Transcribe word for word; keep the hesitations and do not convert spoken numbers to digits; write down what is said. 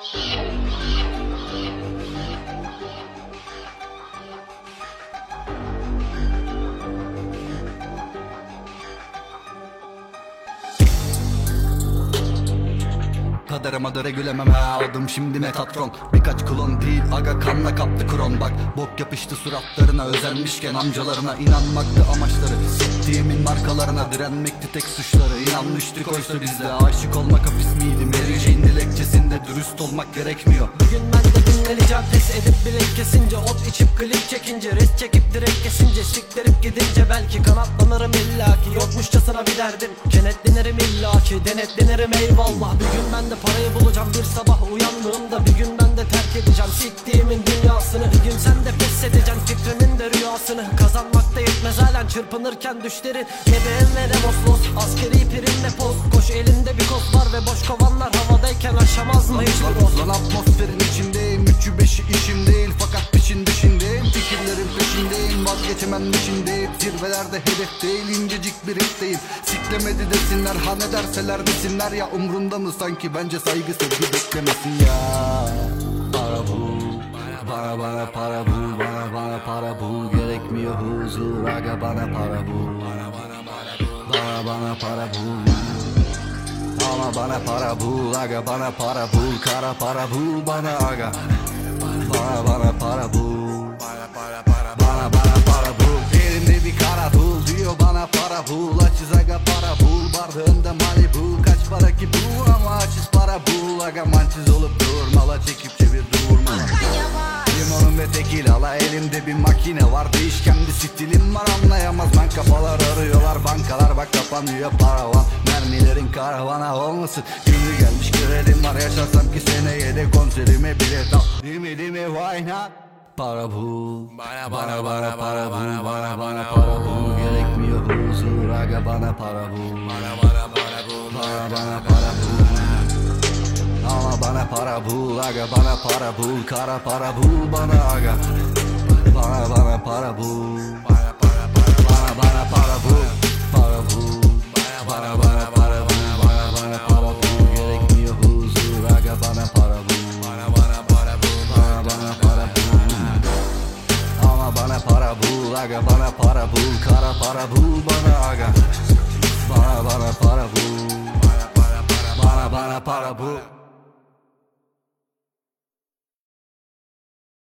Kadere madere gülemem ha, adım şimdi Metatron. Birkaç klon değil aga, kanla kaptı kron. Bak bok yapıştı suratlarına, özenmişken amcalarına. İnanmaktı amaçları, siktiğimin markalarına. Direnmekti tek suçları, inanmıştık oysa bizde. Aşık olmak hapis miydi? Mary Jane dilekçesinde dürüst olmak gerekmiyor. Bugün ben de dinleneceğim, pes edip bilek kesince. Ot içip klip çekince, res çekip direkt kesince. Siktirip gidince belki kanatlanırım illaki. Yokmuşçasına bir derdim, kenetlenirim illaki. Denetlenirim eyvallah. Bir gün ben de parayı bulacağım, bir sabah uyandığımda. Bir gün ben de terk edeceğim siktiğimin dünyasını. Bir gün sen de pes edeceksin fikrimin de rüyasını. Kazanmakta yetmez halen çırpınırken düşlerin. Ne B M W ne Moslos, askeri prim ne poz. Koş elinde bir koz var ve boş kovanlar havadayken aşamaz mı hiçbir dost? Lan atmosferin içindeyim, üçü beşi işim değil. Fakat peşin dışındayım, fikirlerin peşindeyim. Vazgeçemem peşindeyim, zirvelerde hedef değil. İncecik bir ifteyim, siklemedi desinler. Ha ne derseler desinler ya, umrunda mı sanki? Bence saygı sevgi beklemesin ya. Para bul, bana bana para bul. Bana bana para bul, gerekmiyor huzur. Aga bana para bul, bana bana para bul. Ama bana para bul aga, bana para bul. Kara para bul bana aga, bana bana para bul. Bana bana para bul, elimde bir kara bul. Diyor bana para bul, açız aga para bul. Bardağında Malibu, kaç para ki bu? Ama açız para bul aga, mançiz olup dur. Mala çekip çevir durma. Limonum ve tekilala, elimde bir makine var. Değişken bir stilim var, anlayamaz ben. Kafalar arıyorlar, bankalar bak kapanıyor paravan. Mermilerin karavana olmasın, günü gelmiş görelim var. Yaşarsam ki seneye de konserime bilet al. Değil mi değil mi why not? Para bul, bana bana bana para bul. Bana bana para bul, gerekmiyor huzur. Aga bana para bul, bana bana para bul. Bana bana para bul. Ama bana para bul aga, bana para bul. Kara para bul bana aga, bana bana para bul. Bana bana para, bana bana para bul. Para bul, bana bana para bul. Bana bana para bul, gerekmiyor huzur. Aga bana para bul, bana bana para bul. Bana bana para bul. Ama bana para bul aga, bana para bul. Kara para bul bana aga, bana bana para bul. Bana bana para bul.